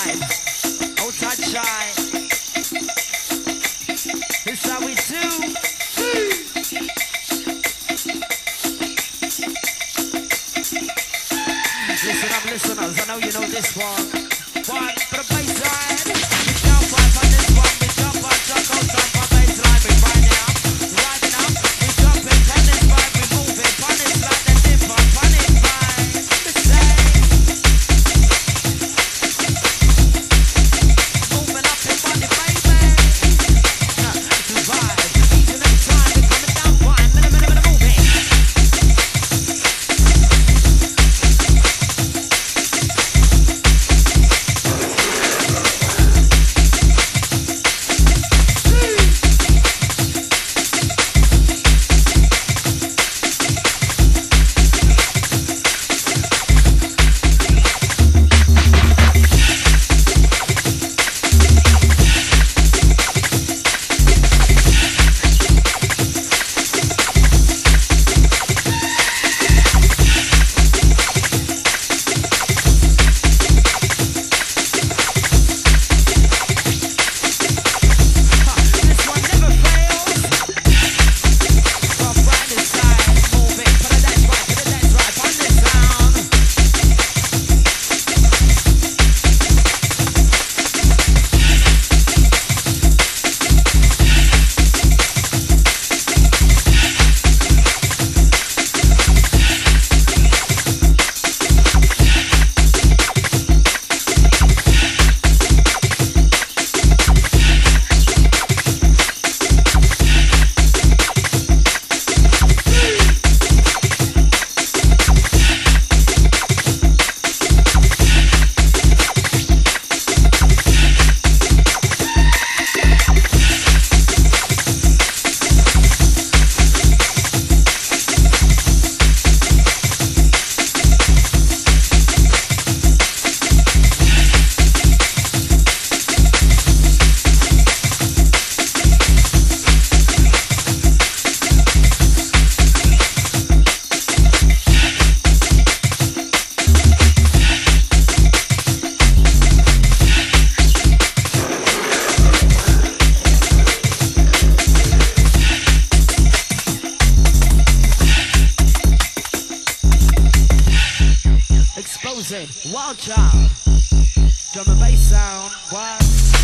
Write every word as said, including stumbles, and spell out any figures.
vibes. Outside shy. This how we do. Listen up, listeners. I know you know this one. One for the baseline. We jump up on this one. We jump on truck outside for baseline. We find it up, riding up. We jump it on this vibe. We move it on this line. The different on it vibe. The same. Moving up your body, baby. The vibe. Each and every time we're coming down fine. Minute, minute, minute, moving. Exposing Wild Child. Drum and bass sound. What?